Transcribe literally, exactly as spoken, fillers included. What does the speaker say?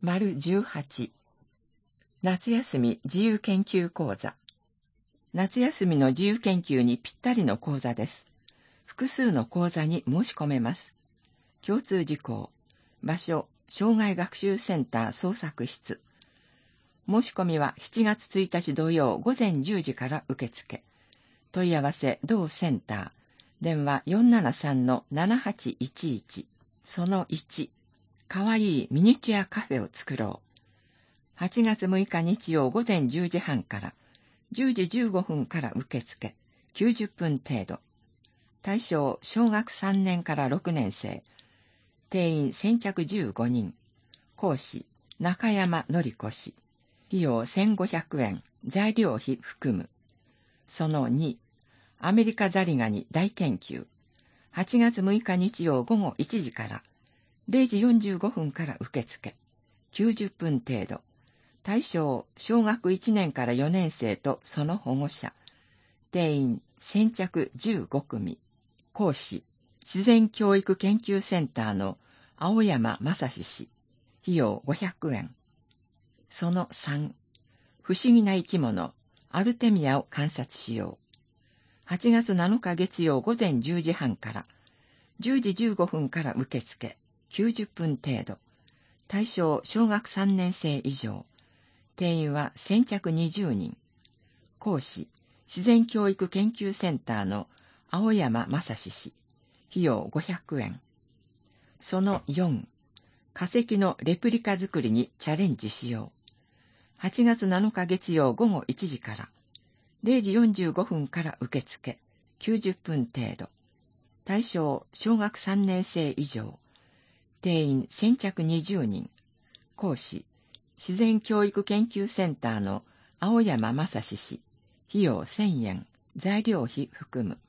丸じゅうはち、夏休み自由研究講座。夏休みの自由研究にぴったりの講座です。複数の講座に申し込めます。共通事項、場所、障害学習センター創作室。申し込みはしちがつついたち土曜午前じゅうじから受付。問い合わせ同センター。電話 よんななさんのななはちいちいち。そのいち。かわいいミニチュアカフェを作ろう。はちがつむいか日曜午前じゅうじはんからじゅうじじゅうごふんから受付。きゅうじゅっぷん程度。対象小学さんねんからろくねん生。定員先着じゅうごにん。講師中山典子氏。費用せんごひゃくえん。材料費含む。そのに。アメリカザリガニ大研究。はちがつむいか日曜午後いちじかられいじよんじゅうごふんから受付。きゅうじゅっぷん程度。対象小学いちねんからよねん生とその保護者。定員先着じゅうごくみ。講師自然教育研究センターの青山正史氏。費用ごひゃくえん。そのさん。不思議な生き物アルテミアを観察しよう。はちがつなのか月曜午前じゅうじはんからじゅうじじゅうごふんから受付。きゅうじゅっぷん程度。対象小学さんねん生以上。定員は先着にじゅうにん。講師自然教育研究センターの青山正史氏。費用ごひゃくえん。そのよん。化石のレプリカ作りにチャレンジしよう。はちがつなのか月曜午後いちじかられいじよんじゅうごふんから受付。きゅうじゅっぷん程度。対象小学さんねん生以上。定員先着にじゅうにん。講師自然教育研究センターの青山正史氏。費用せんえん。材料費含む。